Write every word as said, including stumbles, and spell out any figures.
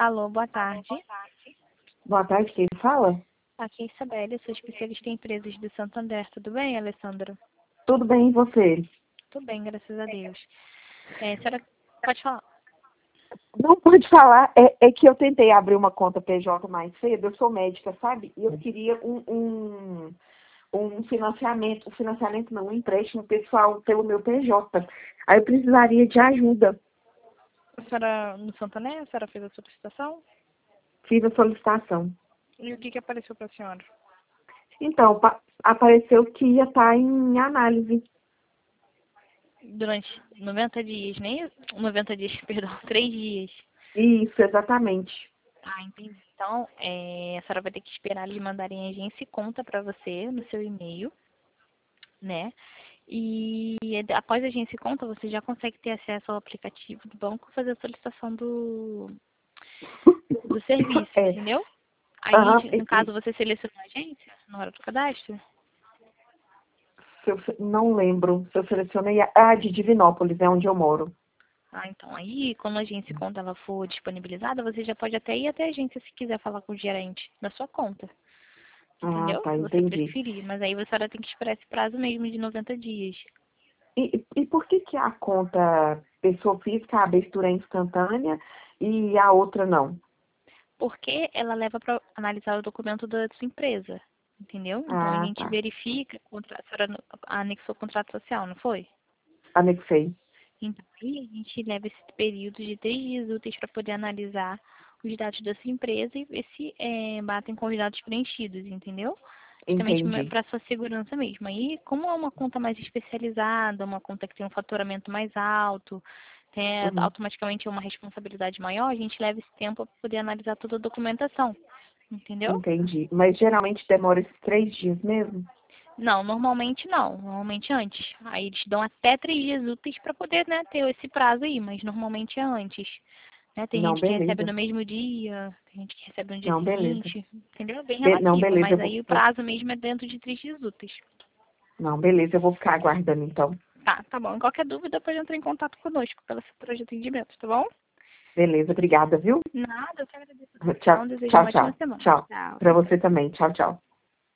Alô, boa tarde. Boa tarde, quem fala? Aqui é Isabelle, sou especialista em empresas do Santander. Tudo bem, Alessandra? Tudo bem, e você? Tudo bem, graças a Deus. É, a senhora pode falar? Não pode falar, é, é que eu tentei abrir uma conta P J mais cedo, eu sou médica, sabe? E eu queria um, um, um financiamento, um financiamento não, um empréstimo pessoal pelo meu P J. Aí eu precisaria de ajuda. A senhora no Santander, a senhora fez a solicitação? Fiz a solicitação. E o que, que apareceu para a senhora? Então, pa- apareceu que ia estar em análise. Durante noventa dias, nem noventa dias, perdão, três dias. Isso, exatamente. Ah, entendi. Então, é, a senhora vai ter que esperar eles mandarem a agência e conta para você no seu e-mail, né? E após a agência e conta, você já consegue ter acesso ao aplicativo do banco e fazer a solicitação do, do serviço, É. entendeu? Aham, Aí, no e- caso, e- você seleciona a agência na hora do cadastro? se eu se- não lembro se eu selecionei a ah, de Divinópolis, é onde eu moro. Ah, então, aí, quando a agência e conta ela for disponibilizada, você já pode até ir até a agência se quiser falar com o gerente da sua conta. Ah, Entendeu? tá, Se você entendi. preferir. Mas aí você tem que esperar esse prazo mesmo de noventa dias. E, e por que que a conta pessoa física, a abertura é instantânea e a outra não? Porque ela leva para analisar o documento da sua empresa. Entendeu? Então a Ah, gente tá. verifica, contra- a senhora anexou o contrato social, não foi? Anexei. Então aí a gente leva esse período de três dias úteis para poder analisar os dados da sua empresa e ver se é, batem com os dados preenchidos, entendeu? Justamente Entendi. para sua segurança mesmo. Aí, como é uma conta mais especializada, uma conta que tem um faturamento mais alto, tem, Uhum. automaticamente é uma responsabilidade maior, a gente leva esse tempo para poder analisar toda a documentação, entendeu? Entendi. Mas geralmente demora esses três dias mesmo? Não, normalmente não. Normalmente antes. Aí eles dão até três dias úteis para poder, né, ter esse prazo aí, mas normalmente é antes. Né? Tem Não, gente que recebe beleza. no mesmo dia, tem gente que recebe no dia Não, beleza. seguinte, entendeu? É bem Be- não, relativo, beleza, mas eu vou, aí o vou- prazo mesmo é dentro de três dias úteis. Não, beleza, eu vou ficar aguardando então. Tá, tá bom. Qualquer dúvida pode entrar em contato conosco pelo setor de atendimento, tá bom? Beleza, obrigada, viu? Nada, eu que agradeço a Tchau, atenção, desejo tchau, uma ótima tchau. semana. Tchau. Tchau, Pra obrigada. você também. Tchau, tchau.